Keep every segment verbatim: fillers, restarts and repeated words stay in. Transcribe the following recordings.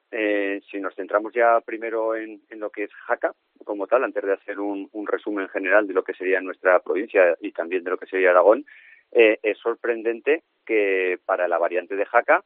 eh, si nos centramos ya primero en, en lo que es Jaca, como tal, antes de hacer un, un resumen general de lo que sería nuestra provincia y también de lo que sería Aragón, eh, es sorprendente que para la variante de Jaca,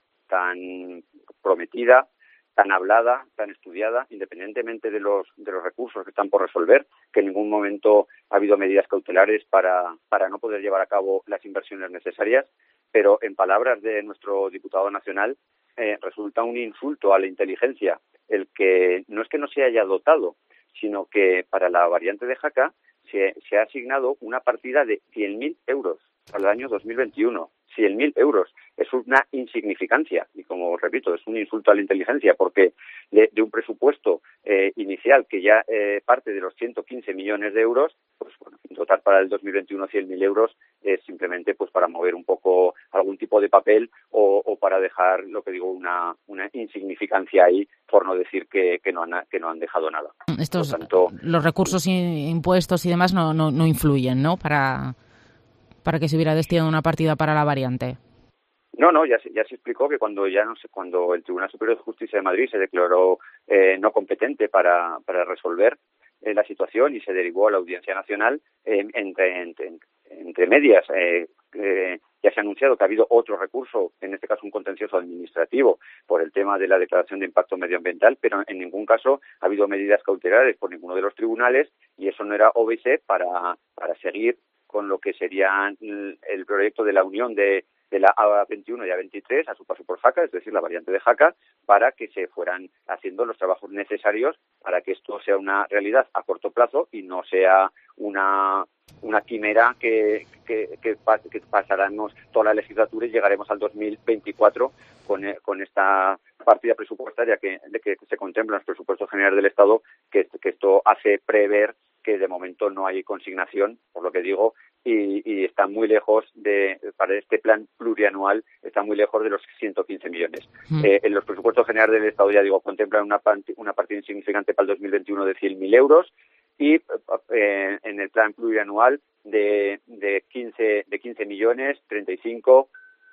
tan prometida, tan hablada, tan estudiada, independientemente de los de los recursos que están por resolver, que en ningún momento ha habido medidas cautelares para, para no poder llevar a cabo las inversiones necesarias, pero en palabras de nuestro diputado nacional, eh, resulta un insulto a la inteligencia el que no es que no se haya dotado, sino que para la variante de Jaca se, se ha asignado una partida de cien mil euros para el año dos mil veintiuno. cien mil euros. Es una insignificancia y, como repito, es un insulto a la inteligencia porque de, de un presupuesto eh, inicial que ya eh, parte de los ciento quince millones de euros, pues bueno, dotar para el dos mil veintiuno cien mil euros es simplemente pues para mover un poco algún tipo de papel o, o para dejar, lo que digo, una, una insignificancia ahí, por no decir que, que, no han, que no han dejado nada. Estos, por tanto, los recursos, impuestos y demás no, no, no influyen, ¿no?, para... para que se hubiera destinado una partida para la variante. No, no, ya se, ya se explicó que cuando ya no sé, cuando el Tribunal Superior de Justicia de Madrid se declaró eh, no competente para, para resolver eh, la situación y se derivó a la Audiencia Nacional, eh, entre, entre, entre medias, eh, eh, ya se ha anunciado que ha habido otro recurso, en este caso un contencioso administrativo, por el tema de la declaración de impacto medioambiental, pero en ningún caso ha habido medidas cautelares por ninguno de los tribunales y eso no era óbice para, para seguir con lo que sería el proyecto de la unión de, de la A veintiuno y A veintitrés a su paso por Jaca, es decir, la variante de Jaca, para que se fueran haciendo los trabajos necesarios para que esto sea una realidad a corto plazo y no sea una una quimera que, que, que, que pasaremos toda la legislatura y llegaremos al dos mil veinticuatro con, con esta partida presupuestaria que, de que se contempla en los presupuestos generales del Estado, que, que esto hace prever que de momento no hay consignación, por lo que digo, y, y está muy lejos de, para este plan plurianual, está muy lejos de los ciento quince millones. Mm. Eh, en los presupuestos generales del Estado, ya digo, contemplan una, una partida insignificante para el dos mil veintiuno de cien mil euros y eh, en el plan plurianual de, de quince de quince millones, treinta y cinco,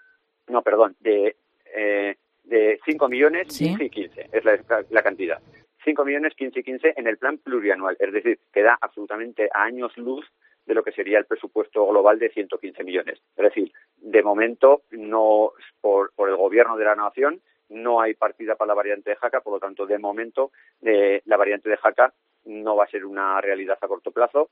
no, perdón, de, eh, de cinco millones, ¿sí?, quince y quince, es la, la cantidad. cinco millones, quince y quince en el plan plurianual, es decir, que da absolutamente a años luz de lo que sería el presupuesto global de ciento quince millones. Es decir, de momento, no por, por el Gobierno de la Nación, no hay partida para la variante de Jaca, por lo tanto, de momento, eh, la variante de Jaca no va a ser una realidad a corto plazo.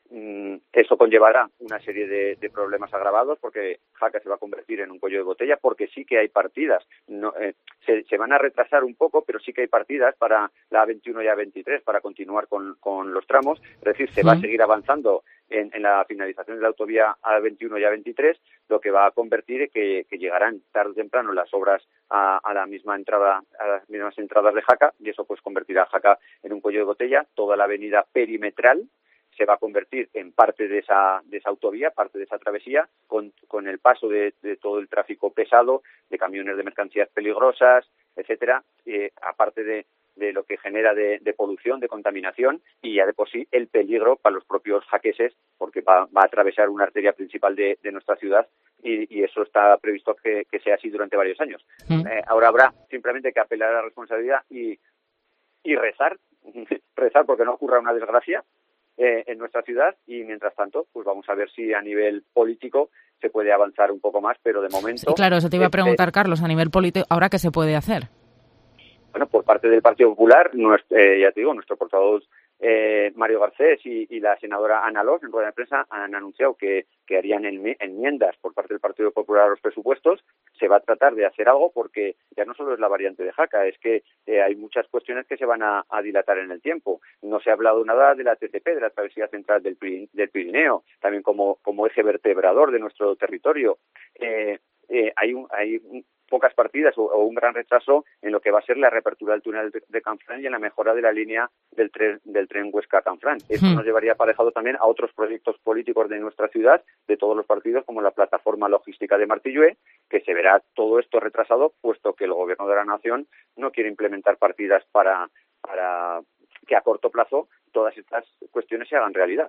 Eso conllevará una serie de, de problemas agravados porque Jaca se va a convertir en un cuello de botella porque sí que hay partidas, no, eh, se, se van a retrasar un poco, pero sí que hay partidas para la A veintiuno y A veintitrés para continuar con, con los tramos, es decir, se va a seguir avanzando en, en la finalización de la autovía A veintiuno y A veintitrés, lo que va a convertir que, que llegarán tarde o temprano las obras a, a la misma entrada, a las mismas entradas de Jaca, y eso pues convertirá a Jaca en un cuello de botella. Toda la avenida perimetral se va a convertir en parte de esa de esa autovía, parte de esa travesía, con, con el paso de, de todo el tráfico pesado, de camiones de mercancías peligrosas, etcétera, eh, aparte de, de lo que genera de, de polución, de contaminación, y ya de por sí el peligro para los propios jaqueses, porque va, va a atravesar una arteria principal de, de nuestra ciudad, y, y eso está previsto que, que sea así durante varios años. Mm. Eh, ahora habrá simplemente que apelar a la responsabilidad y, y rezar, rezar porque no ocurra una desgracia Eh, en nuestra ciudad, y mientras tanto pues vamos a ver si a nivel político se puede avanzar un poco más, pero de momento... Sí, claro, eso te iba a preguntar, este, Carlos, a nivel político, ¿ahora qué se puede hacer? Bueno, por parte del Partido Popular, nuestro, eh, ya te digo, nuestro portavoz eh, Mario Garcés y, y la senadora Ana Los, en rueda de prensa, han anunciado que, que harían enmiendas por parte del Partido Popular a los presupuestos. Se va a tratar de hacer algo porque ya no solo es la variante de Jaca, es que eh, hay muchas cuestiones que se van a, a dilatar en el tiempo. No se ha hablado nada de la T C P, de la travesía central del, del Pirineo, también como, como eje vertebrador de nuestro territorio. Eh, eh, hay un, hay un, pocas partidas o, o un gran retraso en lo que va a ser la reapertura del túnel de, de Canfrán y en la mejora de la línea del tren, del tren Huesca-Canfrán. Esto hmm. nos llevaría aparejado también a otros proyectos políticos de nuestra ciudad, de todos los partidos, como la plataforma logística de Martillue, que se verá todo esto retrasado, puesto que el Gobierno de la Nación no quiere implementar partidas para, para que a corto plazo todas estas cuestiones se hagan realidad.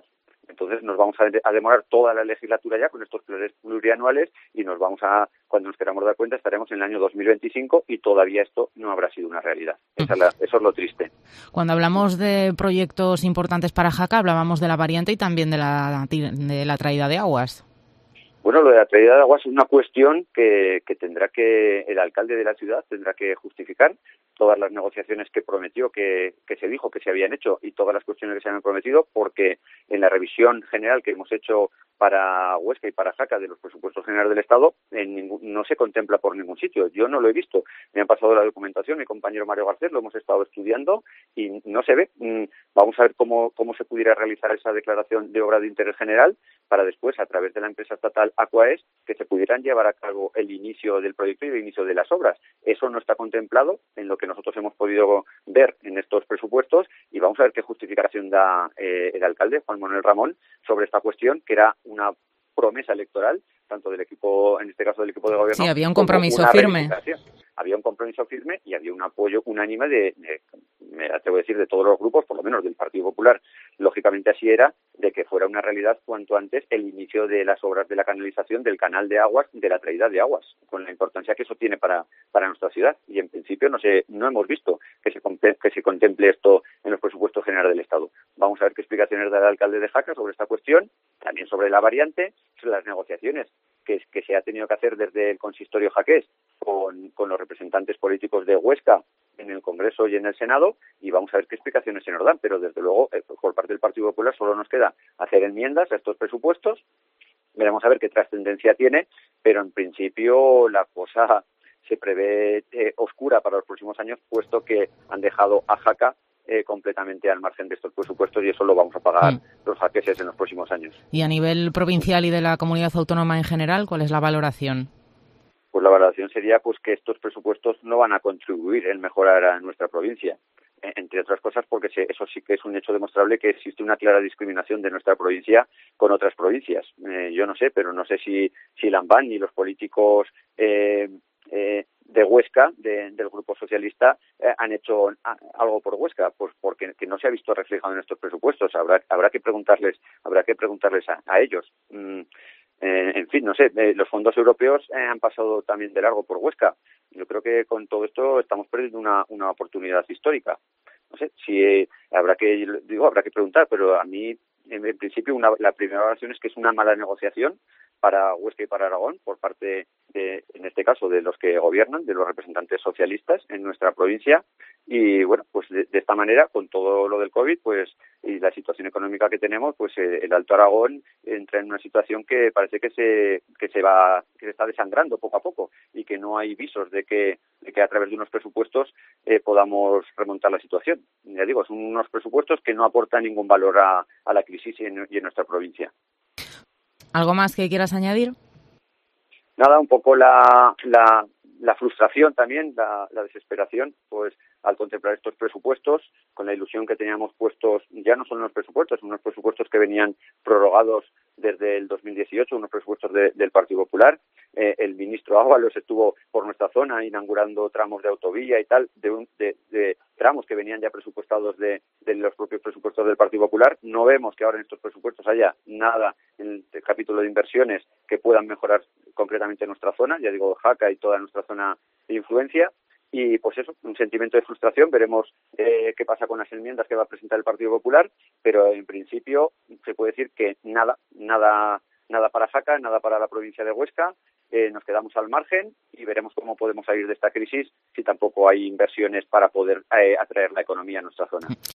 Entonces nos vamos a, a demorar toda la legislatura ya con estos planes plurianuales y nos vamos a, cuando nos queramos dar cuenta, estaremos en el año dos mil veinticinco y todavía esto no habrá sido una realidad. Esa es la, eso es lo triste. Cuando hablamos de proyectos importantes para Jaca, hablábamos de la variante y también de la, de la traída de aguas. Bueno, lo de la traída de aguas es una cuestión que, que tendrá que, el alcalde de la ciudad tendrá que justificar todas las negociaciones que prometió, que, que se dijo que se habían hecho y todas las cuestiones que se habían prometido, porque en la revisión general que hemos hecho para Huesca y para Jaca de los presupuestos generales del Estado en ningún, no se contempla por ningún sitio. Yo no lo he visto. Me han pasado la documentación, mi compañero Mario Garcés, lo hemos estado estudiando y no se ve. Vamos a ver cómo, cómo se pudiera realizar esa declaración de obra de interés general para después, a través de la empresa estatal Aquaes, que se pudieran llevar a cabo el inicio del proyecto y el inicio de las obras. Eso no está contemplado en lo que nosotros hemos podido ver en estos presupuestos y vamos a ver qué justificación da eh, el alcalde, Juan Manuel Ramón, sobre esta cuestión, que era una promesa electoral, tanto del equipo, en este caso del equipo de gobierno. Sí, había un compromiso firme. Había un compromiso firme y había un apoyo unánime de, de, me atrevo a decir, de todos los grupos, por lo menos del Partido Popular. Lógicamente así era, de que fuera una realidad cuanto antes el inicio de las obras de la canalización del canal de aguas, de la traída de aguas, con la importancia que eso tiene para, para nuestra ciudad. Y en principio no sé, no hemos visto que se, que se contemple esto en los presupuestos generales del Estado. Vamos a ver qué explicaciones da el alcalde de Jaca sobre esta cuestión, también sobre la variante, sobre las negociaciones que, que se ha tenido que hacer desde el consistorio jaqués con, con los representantes políticos de Huesca en el Congreso y en el Senado, y vamos a ver qué explicaciones se nos dan, pero desde luego por parte del Partido Popular solo nos queda hacer enmiendas a estos presupuestos. Veremos a ver qué trascendencia tiene, pero en principio la cosa se prevé eh, oscura para los próximos años, puesto que han dejado a Jaca eh, completamente al margen de estos presupuestos y eso lo vamos a pagar mm. los jaqueses en los próximos años. Y a nivel provincial y de la comunidad autónoma en general, ¿cuál es la valoración? Pues la valoración sería pues que estos presupuestos no van a contribuir en mejorar a nuestra provincia, entre otras cosas porque se, eso sí que es un hecho demostrable que existe una clara discriminación de nuestra provincia con otras provincias. Eh, yo no sé, pero no sé si, si Lambán ni los políticos eh, eh, de Huesca, de, del Grupo Socialista, eh, han hecho a, algo por Huesca, pues porque que no se ha visto reflejado en estos presupuestos. Habrá, habrá que preguntarles, habrá que preguntarles a, a ellos. Mm. Eh, en fin, no sé, eh, los fondos europeos eh, han pasado también de largo por Huesca. Yo creo que con todo esto estamos perdiendo una, una oportunidad histórica. No sé, si eh, habrá que, digo, habrá que preguntar, pero a mí, en, en principio, una, la primera valoración es que es una mala negociación para Huesca y para Aragón por parte, de, en este caso, de los que gobiernan, de los representantes socialistas en nuestra provincia. Y bueno, pues de, de esta manera, con todo lo del COVID, pues y la situación económica que tenemos, pues eh, el Alto Aragón entra en una situación que parece que se que se va que se está desangrando poco a poco y que no hay visos de que de que a través de unos presupuestos eh, podamos remontar la situación. Ya digo, son unos presupuestos que no aportan ningún valor a, a la crisis y en, y en nuestra provincia. ¿Algo más que quieras añadir? Nada, un poco la la la frustración también, la, la desesperación, pues al contemplar estos presupuestos, con la ilusión que teníamos puestos, ya no son unos presupuestos, son unos presupuestos que venían prorrogados desde el dos mil dieciocho, unos presupuestos de, del Partido Popular. Eh, el ministro Ábalos estuvo por nuestra zona inaugurando tramos de autovía y tal, de, un, de, de tramos que venían ya presupuestados de, de los propios presupuestos del Partido Popular. No vemos que ahora en estos presupuestos haya nada en el capítulo de inversiones que puedan mejorar concretamente nuestra zona, ya digo, Jaca y toda nuestra zona de influencia. Y pues eso, un sentimiento de frustración. Veremos eh, qué pasa con las enmiendas que va a presentar el Partido Popular, pero en principio se puede decir que nada, nada, nada para Jaca, nada para la provincia de Huesca. Eh, nos quedamos al margen y veremos cómo podemos salir de esta crisis si tampoco hay inversiones para poder eh, atraer la economía a nuestra zona.